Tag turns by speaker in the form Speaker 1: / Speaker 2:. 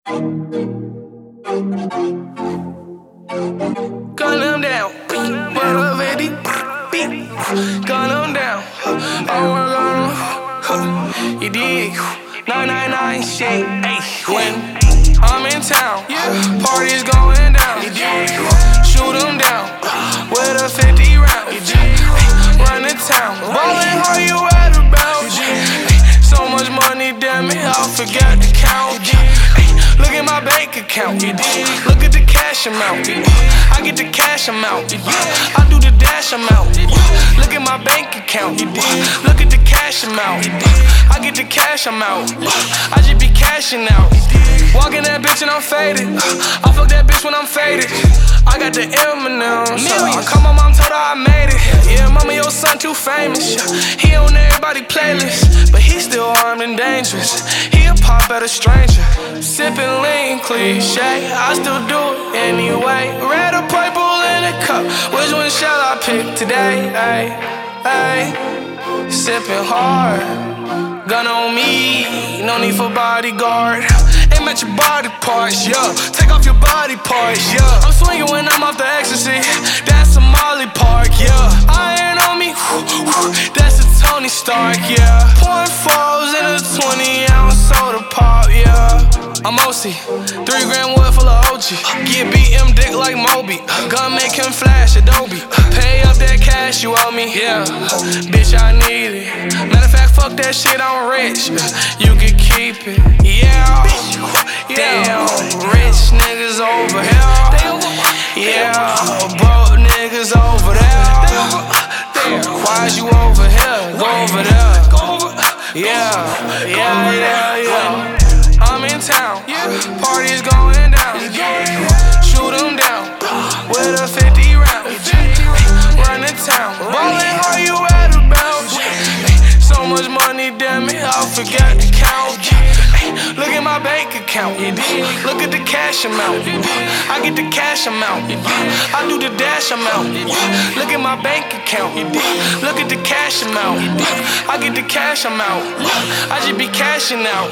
Speaker 1: Gun them down, what up, Eddie? Gun them down, oh my God, you dig? 999 shit, when I'm in town, parties going down, shoot them down, with a 50 round, run the town, ballin' how you at about, so much money, damn it, I'll forget to count. Look at my bank account, look at the cash amount, I get the cash amount, I do the dash amount. Look at my bank account, look at the cash amount, I get the cash amount, I just be cashing out. Walking that bitch and I'm faded, I fuck that bitch when I'm faded. I got the M&M's, I call my mom, told her I made it. Yeah, mama, your son too famous, he on everybody's playlist, but he still armed and dangerous. He'll pop at a stranger, sipping lean, cliche, I still do it anyway. Red or purple in a cup, which one shall I pick today? Ay, sipping hard, gun on me, no need for bodyguard. Aim at your body parts, yeah, take off your body parts, yeah. I'm swinging when I'm off the ecstasy, that's a Molly Park, yeah. Iron on me, that's a Tony Stark, yeah. Pouring fours in a 20-ounce soda pop, yeah. I'm OC, 3 grand wood full of OG. Get BM dick like Moby, gun make him flash Adobe. Pay up that cash you owe me, yeah, bitch I need it. Matter of fact, fuck that shit, I'm rich, you can keep it, yeah. Damn, rich niggas over here, yeah, broke niggas over there. Damn, why is you over here, go over there, yeah. I'm in town, parties going down, shoot them down, with a 50 round, run the town, ballin' how you at about, so much money, damn it, I'll forget to count. Look at my bank account, look at the cash amount, I get the cash amount, I do the dash amount. Look at my bank account, look at the cash amount, I get the cash amount, I just be cashing out.